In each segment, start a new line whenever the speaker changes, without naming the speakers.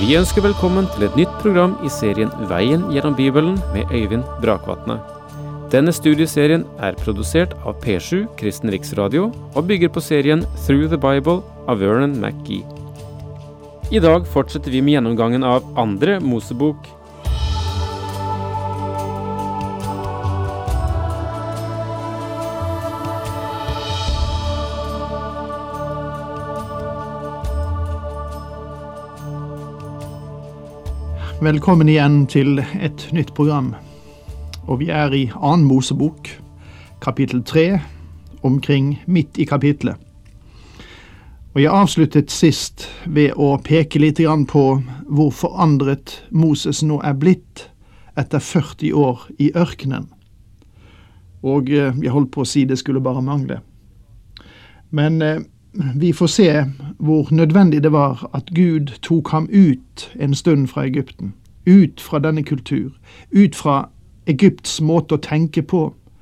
Vi ønsker velkommen til et nytt program i serien Veien gjennom Bibelen med Øyvind Brakvatne. Denne studieserien er produsert av P7 Kristen Riksradio og bygger på serien Through the Bible av Vernon McGee. I dag fortsetter vi med gjennomgangen av andre Mosebok.
Velkommen igjen til et nytt program, og vi er i 2. Mosebok, kapittel 3, omkring midt i kapitlet. Og jeg avsluttet sist ved å peke litt på hvor forandret Moses nå er blitt etter 40 år i ørkenen. Og jeg holdt på å si det skulle bare mangle. Men vi får se hvor nødvendig det var at Gud tok ham ut en stund fra Egypten, ut fra denne kultur, ut fra Egypts måte å tenke på,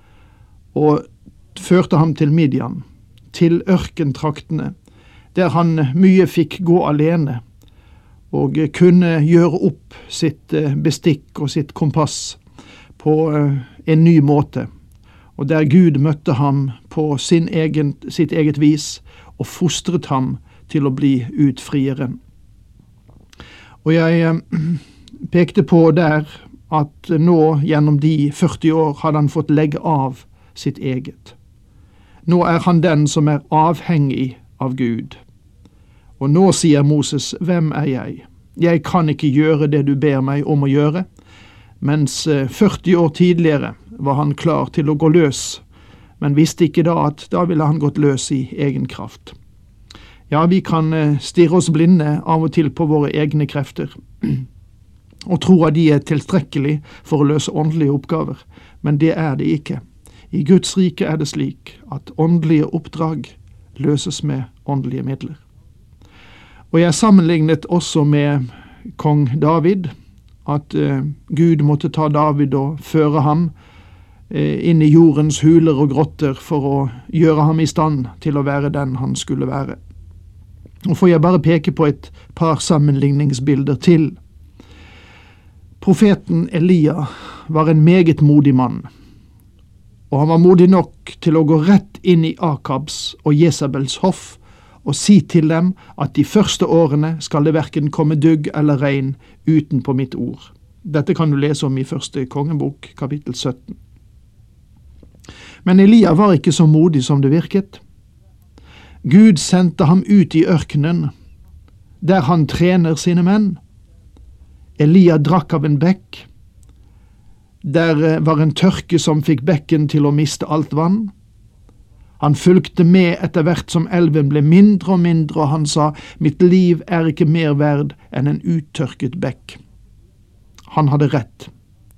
og førte ham til Midian, til ørkentraktene, der han mye fikk gå alene, og kunne gjøre opp sitt bestikk og sitt kompass på en ny måte, og der Gud møtte ham på sitt eget vis, og fostret ham til å bli utfriere. Og jeg pekte på der at nå gjennom de 40 år hadde han fått legge av sitt eget. Nå er han den som er avhengig av Gud. Og nå sier Moses, hvem er jeg? Jeg kan ikke gjøre det du ber meg om å gjøre, mens 40 år tidligere var han klar til å gå løs, men visste ikke da at da ville han gått løs i egen kraft. Ja, vi kan stirre oss blinde av og til på våre egne krefter, og tro at de er tilstrekkelig for å løse åndelige oppgaver, men det er det ikke. I Guds rike er det slik at åndelige oppdrag løses med åndelige midler. Og jeg sammenlignet også med kong David, at Gud måtte ta David og føre ham inn i jordens huler og grotter for å gjøre ham i stand til å være den han skulle være. Og får jeg bare peke på et par sammenligningsbilder til. Profeten Elia var en meget modig mann, og han var modig nok til å gå rett inn i Akabs og Jezebels hoff og si til dem at de første årene skal det hverken komme dugg eller regn utenpå mitt ord. Dette kan du lese om i 1. kongebok, kapittel 17. Men Elia var ikke så modig som det virket. Gud sendte ham ut i ørkenen, der han trener sine menn. Elia drakk av en bekk. Der var en tørke som fikk bekken til å miste alt vann. Han fulgte med etter hvert som elven ble mindre og mindre, og han sa, mitt liv er ikke mer verd enn en uttørket bekk. Han hadde rett.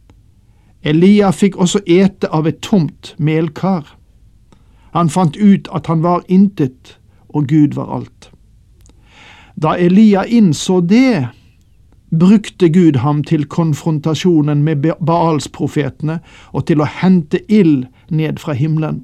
Elia fikk også ete av et tomt melkar. Han fant ut at han var intet, og Gud var alt. Da Elia innså det, brukte Gud ham til konfrontasjonen med Baals-profetene og til å hente ild ned fra himmelen.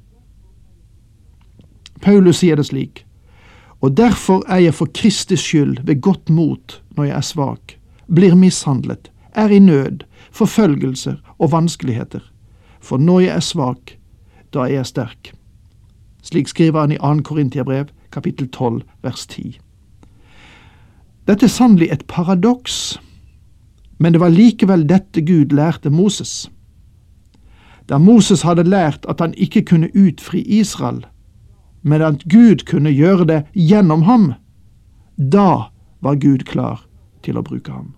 Paulus sier det slik, og derfor er jeg for Kristi skyld ved godt mot når jeg er svak, blir mishandlet, er i nød, forfølgelser og vanskeligheter. For når jeg er svak, da er jeg sterk. Slik skriver han i 2. Korintiabrev, kapittel 12, vers 10. Dette er sannelig et paradoks, men det var likevel dette Gud lærte Moses. Da Moses hadde lært at han ikke kunne utfri Israel, men at Gud kunne gjøre det gjennom ham, da var Gud klar til å bruke ham.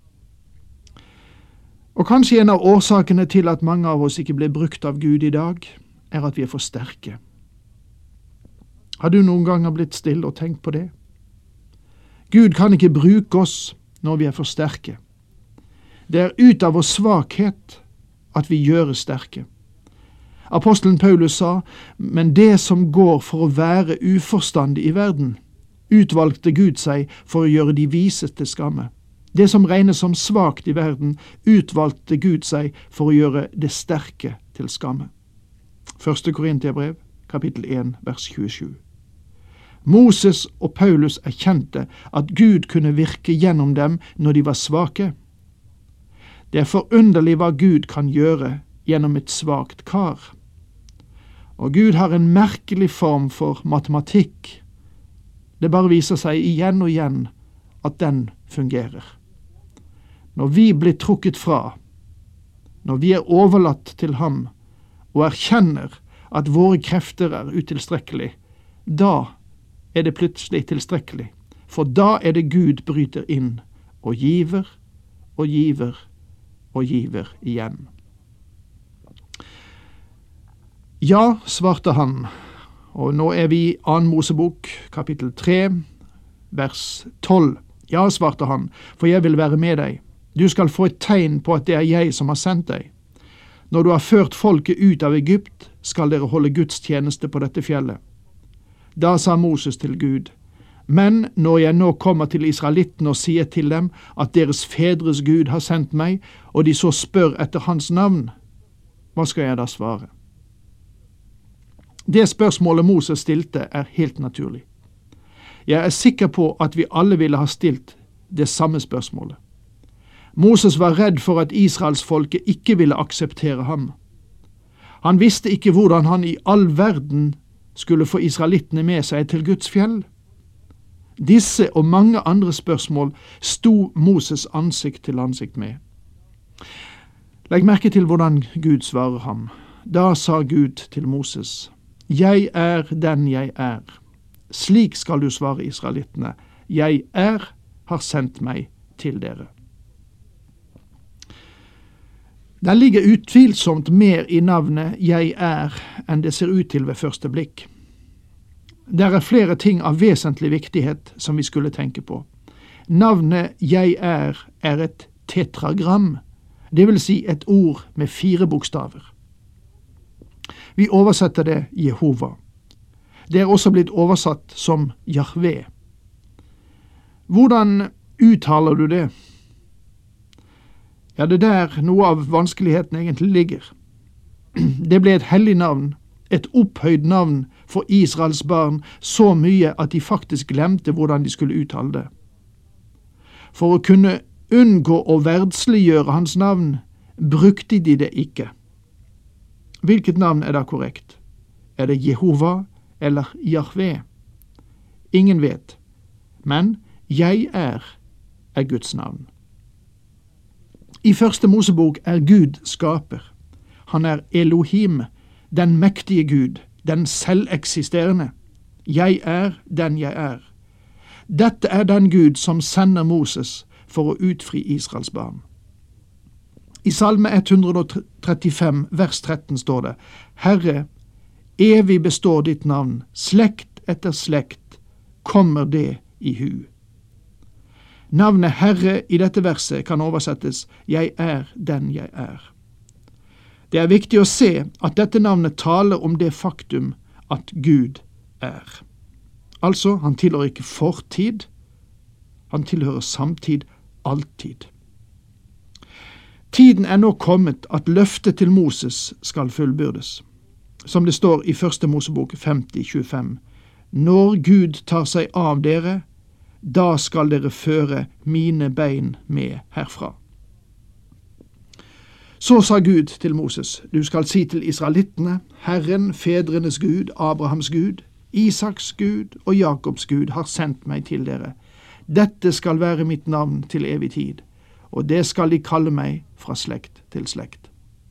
Og kanskje en av årsakene til at mange av oss ikke blir brukt av Gud i dag, er at vi er for sterke. Har du noen ganger blitt stille og tenkt på det? Gud kan ikke bruke oss når vi er for sterke. Det er ut av vår svakhet at vi gjøres sterke. Apostelen Paulus sa, men det som går for å være uforstandig i verden, utvalgte Gud seg for å gjøre de vise til skamme. Det som regnes som svakt i verden, utvalgte Gud seg for å gjøre det sterke til skamme. 1. Korintiabrev, kapittel 1, vers 27. Moses og Paulus erkjente at Gud kunne virke gjennom dem når de var svake. Det er forunderlig hva Gud kan gjøre gjennom et svakt kar. Og Gud har en merkelig form for matematikk. Det bare viser seg igjen og igjen at den fungerer. Når vi blir trukket fra, når vi er overlatt til ham og erkjenner at våre krefter er utilstrekkelig, da er det plutselig tilstrekkelig, for da er det Gud bryter inn og giver og giver og giver igjen. Ja, svarte han, og nå er vi i 2. Mosebok, kapittel 3, vers 12. Ja, svarte han, for jeg vil være med deg. Du skal få et tegn på at det er jeg som har sendt deg. Når du har ført folket ut av Egypt, skal dere holde Guds tjeneste på dette fjellet. Da sa Moses til Gud, men når jeg nå kommer til israelittene og sier til dem at deres fedres Gud har sendt meg, og de så spør etter hans navn, hva skal jeg da svare? Det spørsmålet Moses stilte er helt naturlig. Jeg er sikker på at vi alle ville ha stilt det samme spørsmålet. Moses var redd for at Israelsfolket ikke ville akseptere ham. Han visste ikke hvordan han i all verden skulle få israelittene med seg til Guds fjell. Disse og mange andre spørsmål sto Moses ansikt til ansikt med. Legg merke til hvordan Gud svarer ham. Da sa Gud til Moses, «Jeg er den jeg er. Slik skal du svare israelittene. Jeg har sendt meg til dere.» Det ligger utvilsomt mer i navnet «Jeg er» enn det ser ut til ved første blikk. Der er flere ting av vesentlig viktighet som vi skulle tenke på. Navnet «Jeg er» et tetragram, det vil si et ord med 4 bokstaver. Vi oversetter det Jehova. Det er også blitt oversatt som Jahve. Hvordan uttaler du det? Ja, det er der noe av vanskeligheten egentlig ligger. Det ble et hellig navn, et opphøyd navn for Israels barn, så mye at de faktisk glemte hvordan de skulle uttale det. For å kunne unngå å verdsliggjøre hans navn, brukte de det ikke. Hvilket navn er da korrekt? Er det Jehova eller Jahve? Ingen vet, men «Jeg er» Guds navn. I 1. Mosebok er Gud skaper. Han er Elohim, den mektige Gud, den selveksisterende. Jeg er den jeg er. Dette er den Gud som sender Moses for å utfri Israels barn. I Salme 135, vers 13 står det, «Herre, evig består ditt navn, slekt etter slekt kommer det i hu.» Navnet Herre i dette verset kan oversettes «Jeg er den jeg er». Det er viktig å se at dette navnet taler om det faktum at Gud er. Altså, han tilhører ikke fortid, han tilhører samtid, alltid. Tiden er nå kommet at løftet til Moses skal fullbyrdes. Som det står i 1. Mosebok 50:25. Når Gud tar seg av dere, da skal dere føre mine bein med herfra. Så sa Gud til Moses, du skal si til israelittene, Herren, fedrenes Gud, Abrahams Gud, Isaks Gud og Jakobs Gud har sendt meg til dere. Dette skal være mitt navn til evig tid, og det skal de kalle meg fra slekt til slekt.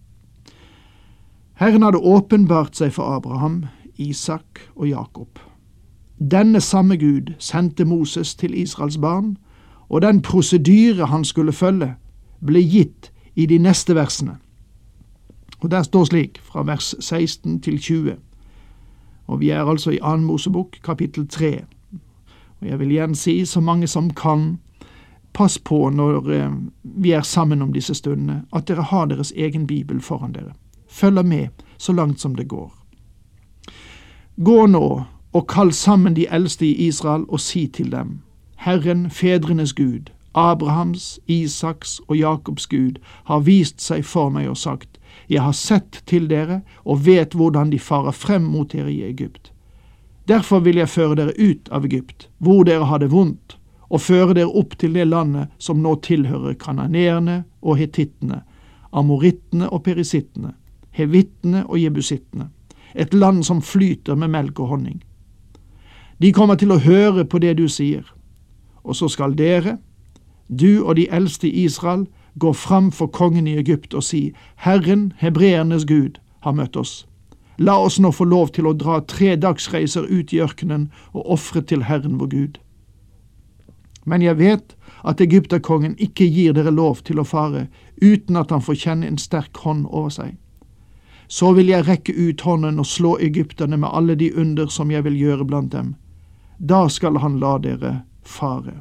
Herren hadde åpenbart seg for Abraham, Isak og Jakob. Denne samme Gud sendte Moses til Israels barn, og den prosedyre han skulle følge ble gitt i de neste versene. Og der står slik, fra vers 16 til 20. Og vi er altså i 2. Mosebok, kapittel 3. Og jeg vil igjen si, så mange som kan, pass på når vi er sammen om disse stundene, at dere har deres egen bibel foran dere. Følg med så langt som det går. Gå nå og kall sammen de eldste i Israel og si til dem, Herren, fedrenes Gud, Abrahams, Isaks og Jakobs Gud har vist seg for meg og sagt, jeg har sett til dere og vet hvordan de farer frem mot dere i Egypt. Derfor vil jeg føre dere ut av Egypt, hvor dere har det vondt, og føre dere opp til det landet som nå tilhører kananeerne og hetittene, amorittene og perisittene, hevittene og jebusittene, et land som flyter med melk og honning. De kommer til å høre på det du sier, og så skal dere, du og de eldste i Israel, gå fram for kongen i Egypt og si, Herren, hebreernes Gud, har møtt oss. La oss nå få lov til å dra 3 dagsreiser ut i ørkenen og ofre til Herren vår Gud. Men jeg vet at Egypterkongen ikke gir dere lov til å fare uten at han får kjenne en sterk hånd over seg. Så vil jeg rekke ut hånden og slå egypterne med alle de under som jeg vil gjøre blant dem. Da skal han la dere fare.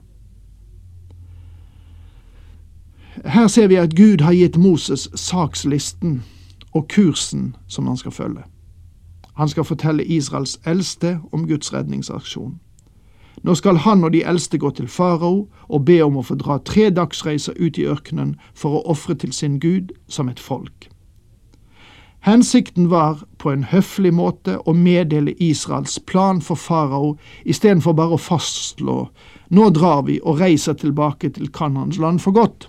Her ser vi at Gud har gitt Moses sakslisten og kursen som han skal følge. Han skal fortelle Israels eldste om Guds redningsaksjon. Nå skal han og de eldste gå til farao og be om å få dra 3 dagsreiser ut i ørkenen for å ofre til sin Gud som et folk. Hensikten var på en høflig måte å meddele Israels plan for farao i stedet for bare å fastslå «Nå drar vi og reiser tilbake til Kanaans land for godt».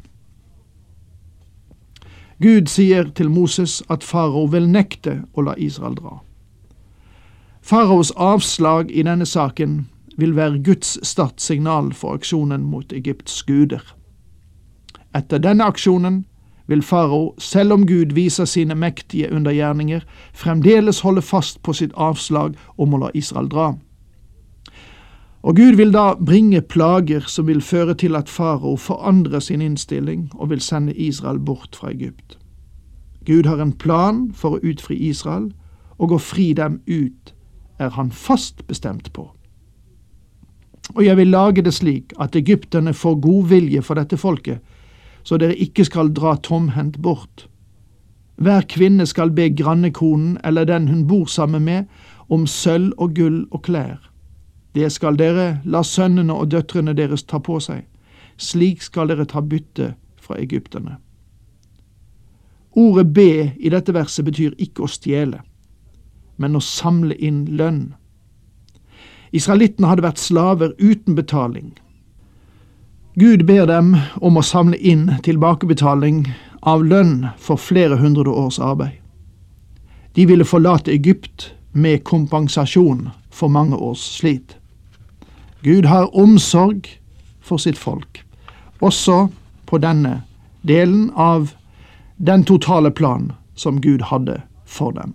Gud sier til Moses at farao vil nekte å la Israel dra. Faraos avslag i denne saken vil være Guds startsignal for aksjonen mot Egypts guder. Etter denne aksjonen vil farao, selv om Gud viser sine mektige undergjerninger, fremdeles holde fast på sitt avslag om å la Israel dra. Og Gud vil da bringe plager som vil føre til at farao forandrer sin innstilling og vil sende Israel bort fra Egypt. Gud har en plan for å utfri Israel, og å fri dem ut er han fast bestemt på. Og jeg vil lage det slik at egypterne får god vilje for dette folket, så dere ikke skal dra tomhendt bort. Hver kvinne skal be grannekonen eller den hun bor sammen med om sølv og gull og klær. Det skal dere la sønnene og døtrene deres ta på seg. Slik skal dere ta bytte fra egypterne. Ordet be i dette verset betyr ikke å stjele, men å samle inn lønn. Israelittene hadde vært slaver uten betaling. Gud ber dem om å samle inn tilbakebetaling av lønn for flere 100 års arbeid. De ville forlate Egypt med kompensasjon for mange års slit. Gud har omsorg for sitt folk, også på denne delen av den totale plan som Gud hadde for dem.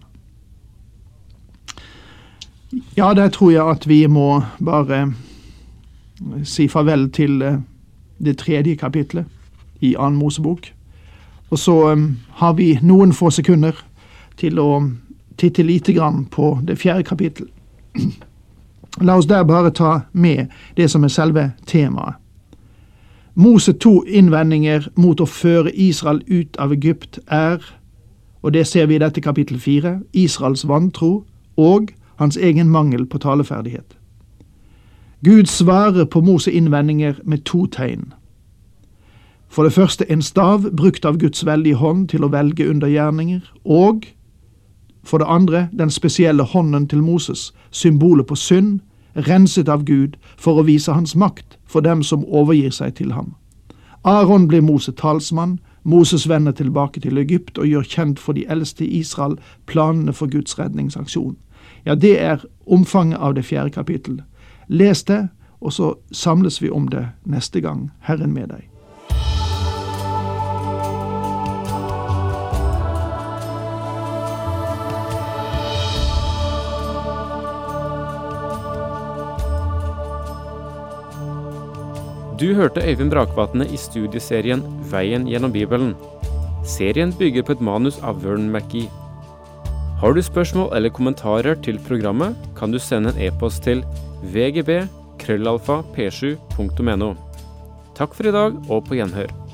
Ja, der tror jeg at vi må bare si farvel til det 3. kapitlet i 2. Mosebok. Og så har vi noen få sekunder til å titte lite grann på det 4. kapittel. La oss der bare ta med det som er selve temaet. Mose 2 innvendinger mot å føre Israel ut av Egypt er, og det ser vi i dette kapittel 4, Israels vantro og hans egen mangel på taleferdighet. Gud svarer på Mose innvendinger med 2 tegn. For det første en stav brukt av Guds veldige hånd til å velge undergjerninger, og for det andre den spesielle hånden til Moses, symbolet på synd, renset av Gud for å vise hans makt for dem som overgir seg til ham. Aaron blir Moses talsmann, Moses vender tilbake til Egypt og gjør kjent for de eldste i Israel planene for Guds redningsaksjon. Ja, det er omfanget av det 4. kapittel. Les det, og så samles vi om det neste gang. Herren med deg.
Du hørte Øyvind Brakvatne i studieserien Veien gjennom Bibelen. Serien bygger på et manus av Vern McGee. Har du spørsmål eller kommentarer til programmet, kan du sende en e-post til vgb@p7.no. Takk for i dag, og på gjenhør.